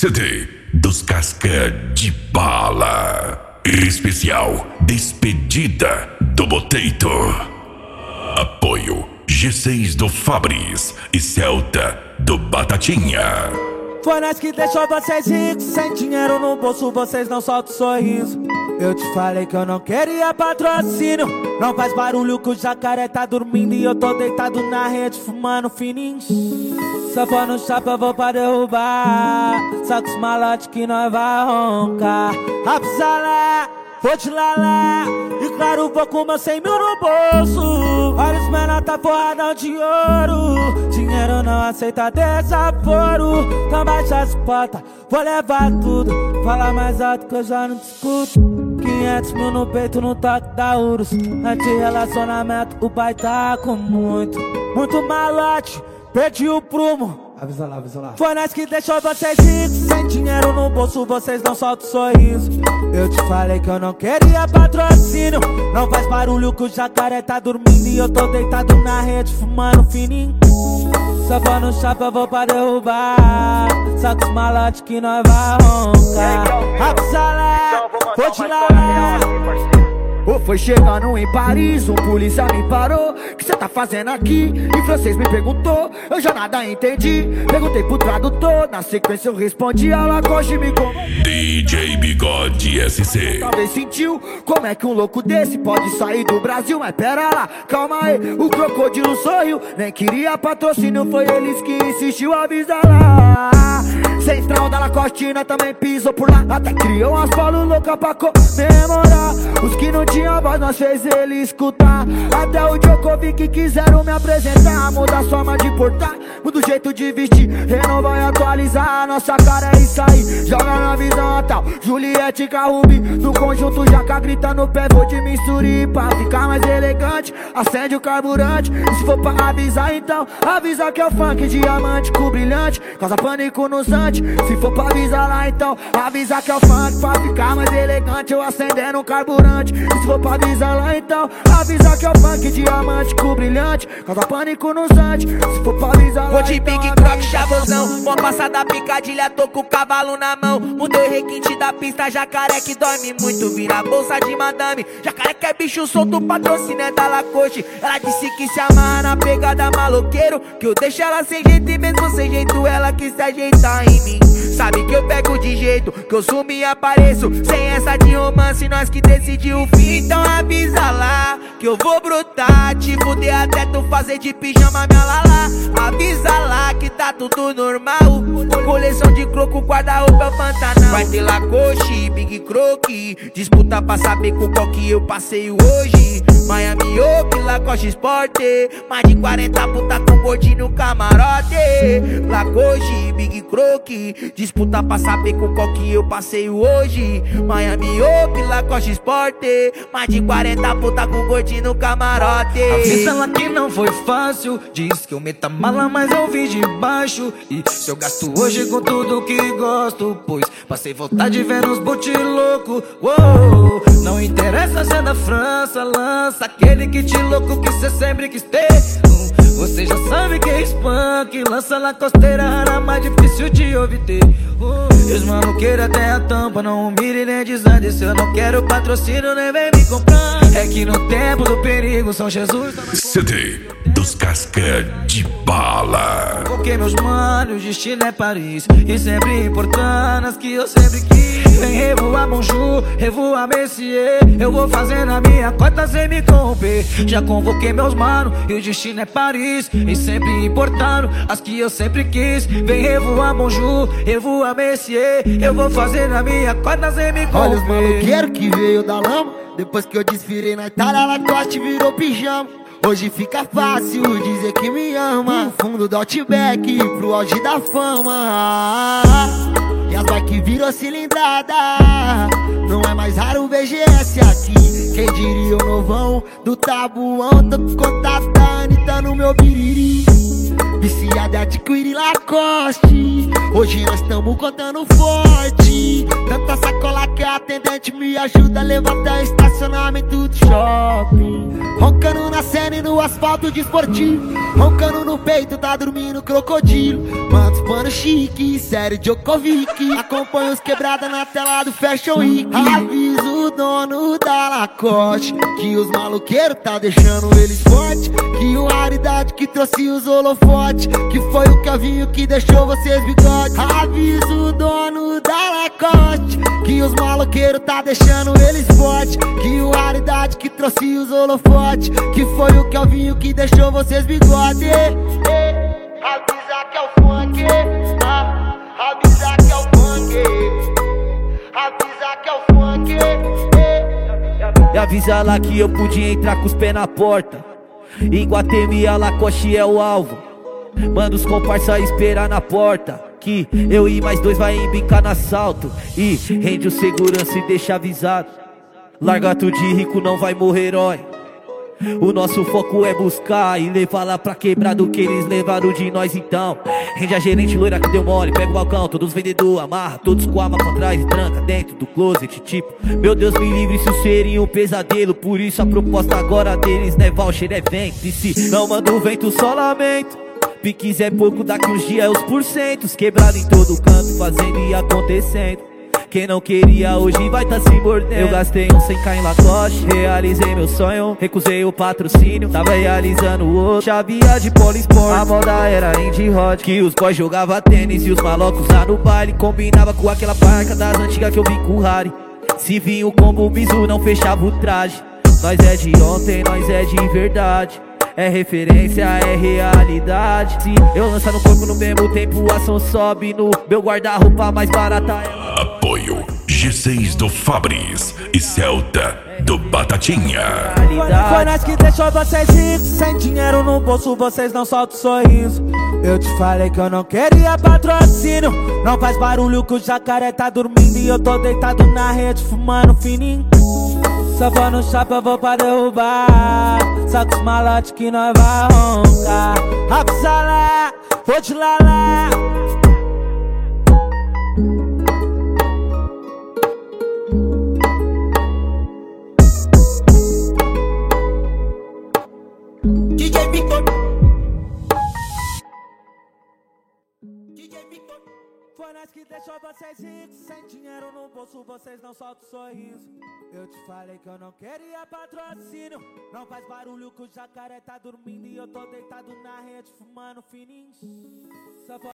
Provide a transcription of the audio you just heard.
CD dos Casca de Bala. Especial Despedida do Boteito. Apoio G6 do Fabris e Celta do Batatinha. Foi nós que deixou vocês ricos, sem dinheiro no bolso, vocês não soltam sorriso. Eu te falei que eu não queria patrocínio. Não faz barulho que o jacaré tá dormindo e eu tô deitado na rede fumando fininho. Se eu for no chapa eu vou pra derrubar, só com os malotes que nós vai roncar. Rapsalá, vou te lalá, e claro vou com meus 100 mil no bolso. Olha os menor tá forradão de ouro, dinheiro não aceita desaforo. Então baixa as portas, vou levar tudo, fala mais alto que eu já não te escuto. 500 mil no peito no toque da Urus. Anti-relacionamento, o pai tá com muito malote, perdi o prumo. Avisa lá, avisa lá. Foi nós que deixou vocês ricos, sem dinheiro no bolso, vocês não soltam sorriso. Eu te falei que eu não queria patrocínio. Não faz barulho que o jacaré tá dormindo e eu tô deitado na rede fumando fininho. Se eu for no chapa eu vou pra derrubar, só com os malotes que nós vai roncar. Avisa lá, vou te lalá. Foi chegando em Paris, um polícia me parou. Que cê tá fazendo aqui? Em francês me perguntou, eu já nada entendi. Perguntei pro tradutor, na sequência eu respondi. A Lacoste me contou. DJ Bigode SC. Talvez sentiu, como é que um louco desse pode sair do Brasil? Mas pera lá, calma aí, o crocodilo sorriu. Nem queria patrocínio, foi eles que insistiu, avisa lá. Central da Lacostina também pisou por lá. Até criou umas polos loucas pra comemorar. Os que não tinha voz nós fez ele escutar. Até o Djokovic quiseram me apresentar. Muda a forma de portar, muda o jeito de vestir, renova e atualizar. Nossa cara é isso aí, joga na visão a tal Juliette Carrubi. No conjunto Jaca grita no pé, vou de misturi. Pra ficar mais elegante, acende o carburante. E se for pra avisar então, avisa que é o funk diamante com brilhante, causa pânico nos antes. Se for pra avisar lá então, avisa que é o funk. Pra ficar mais elegante, eu acendendo o carburante. E se for pra avisar lá então, avisa que é o funk diamante com brilhante, causa pânico nos antes. Se for pra avisar lá vou de Big Croc, chavosão, mó passada picadilha, tô com o cavalo na mão. Mudei o requinte da pista, jacaré que dorme muito, vira a bolsa de madame. Jacaré que é bicho solto, patrocínio é da Lacoste. Ela disse que se amarra na pegada maloqueiro, que eu deixo ela sem jeito e mesmo sem jeito ela quis se ajeitar em mim. Sabe que eu pego de jeito, que eu sumo e apareço, sem essa de romance, nós que decidiu o fim. Então avisa lá, que eu vou brotar, te fuder até tu fazer de pijama minha lala. Avisa lá que tá tudo normal, coleção de croco, guarda-roupa é Pantanal. Vai ter Lacoste, Big Croc, disputa pra saber com qual que eu passeio hoje. Miami Oak, Lacoste Sport, mais de 40 puta com gordinho no camarote. Lacoste, Big Croc, disputa pra saber com qual que eu passeio hoje. Miami Oak, Lacoste Sport, mais de 40 puta com gordinho no camarote. Avisa lá que não foi fácil, diz que eu meto a mala mas eu vim de baixo. E se eu gasto hoje com tudo que gosto, pois passei vontade de ver uns bote louco. Uou, não interessa se é da França, lança aquele kit louco que cê sempre quis ter. Você já sabe que é spunk, lança na costeira rara, mais difícil de obter. Os maloqueiros até a tampa, não humilhe nem desande. Se eu não quero patrocínio, nem vem me comprar. É que no tempo do perigo, São Jesus CD dos Casca de Bala. Porque meus manos, o destino é Paris, e sempre importando as que eu sempre quis. Vem revoar Bonjour, revoar Messier, eu vou fazendo a minha cota sem me corromper. Já convoquei meus manos, e o destino é Paris, e sempre importando as que eu sempre quis. Vem revoar Bonjour, revoar Messier, eu vou fazendo a minha cota sem me corromper. Olha os maloqueiros que veio da lama, depois que eu desfilei na Itália, Lacoste virou pijama. Hoje fica fácil dizer que me ama, no fundo do Outback pro auge da fama. E as bike virou cilindrada, não é mais raro o VGS aqui. Quem diria o novão do Tabuão, tô com contato da Anitta no meu biriri. viciado em adquirir Lacoste. Hoje nós estamos contando forte. Tanta sacola que a atendente me ajuda a levantar o estacionamento do shopping. Roncando na cena e no asfalto desportivo. Roncando no peito, tá dormindo crocodilo. Manda os panos chique, série Djokovic. Acompanha os quebrada na tela do Fashion Week. Avisa o dono da Lacoste que os maloqueiros tá deixando eles forte. Que o raridade que trouxe os holofotes, que foi o Kelvinho que deixou vocês bigode. Avisa o dono da Lacoste que os maloqueiros tá deixando eles forte. Que o raridade que trouxe os holofotes, que foi o Kelvinho que deixou vocês bigode. Avisa que é o funk, avisa que é o funk, avisa que é o funk. E avisa lá que eu podia entrar com os pés na porta. Em Guatemi a Lacoste é o alvo. Manda os comparsa esperar na porta, que eu e mais dois vai embicar no assalto. E rende o segurança e deixa avisado: larga tudo de rico, não vai morrer herói. O nosso foco é buscar e levar lá pra quebrado que eles levaram de nós então. Rende a gerente loira que deu mole, pega o balcão, todos os vendedores amarra, todos com a arma pra trás e tranca dentro do closet. Tipo, meu Deus me livre, isso seria um pesadelo. Por isso a proposta agora deles não é voucher, é vento. E se não manda o vento, só lamento. Piques é pouco, daqui uns dias é os porcentos. Quebrado em todo canto, fazendo e acontecendo. Quem não queria hoje vai tá se mordendo. Eu gastei um 100k em Lacoste, realizei meu sonho, recusei o patrocínio, tava realizando o outro. Chavia de polisport, a moda era indie hot, que os boys jogava tênis e os malocos lá no baile. Combinava com aquela barca das antigas que eu vim com o Harry. Se vinha o combo Mizu não fechava o traje. Nós é de ontem, nós é de verdade. É referência, é realidade. Se eu lançar no corpo no mesmo tempo, a ação sobe no meu guarda-roupa mais barata. Apoio G6 do Fabris e Celta do Batatinha. Foi nós que deixou vocês ricos, sem dinheiro no bolso, vocês não soltam sorriso. Eu te falei que eu não queria patrocínio. Não faz barulho que o jacaré tá dormindo e eu tô deitado na rede fumando fininho. Só vou no chapa, eu vou pra derrubar. Só com os malotes que nós vai roncar. Avisa lá, vou te lá. DJ Victor. Foi nós que deixou vocês ricos, sem dinheiro no bolso, vocês não soltam sorriso. Eu te falei que eu não queria patrocínio. Não faz barulho que o jacaré tá dormindo e eu tô deitado na rede fumando fininho. Só